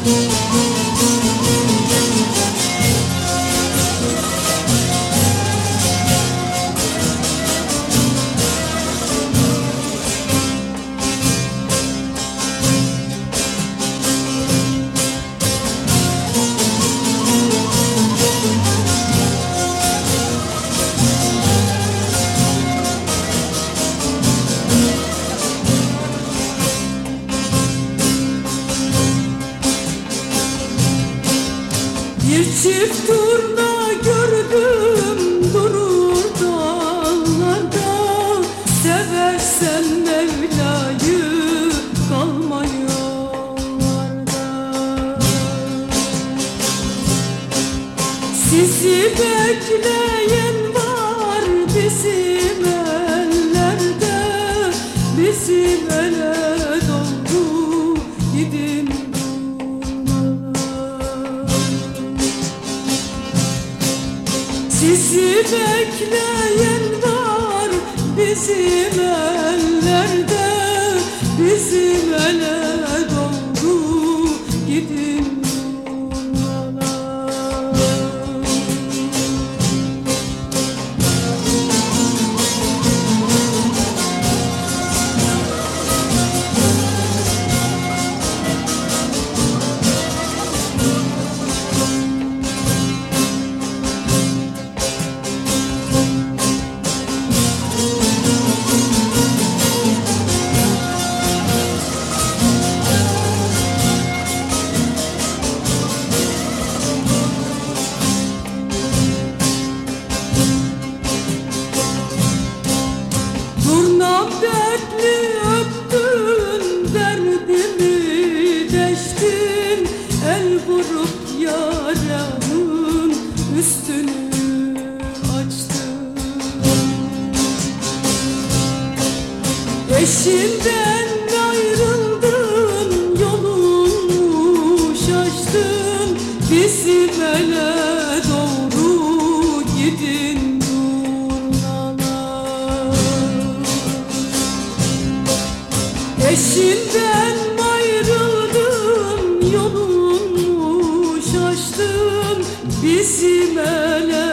Bir çift turna gördüm durur dağlarda, seversen Mevla'yı kalma yollarda. Sizi bekleyen var bizim ellerde, bizim ele doğru gidin. Sizi bekleyen var bizim ellerde, bizim ele doğru gidin yollara. Durnam dertli öptün, derdimi deştin, el vurup yaramın üstünü açtın. Eşinden ayrıldın, yolunu şaştın, bizim ele doğru gidin. Eşinden ayrıldın, yolunu şaştın, bizim ele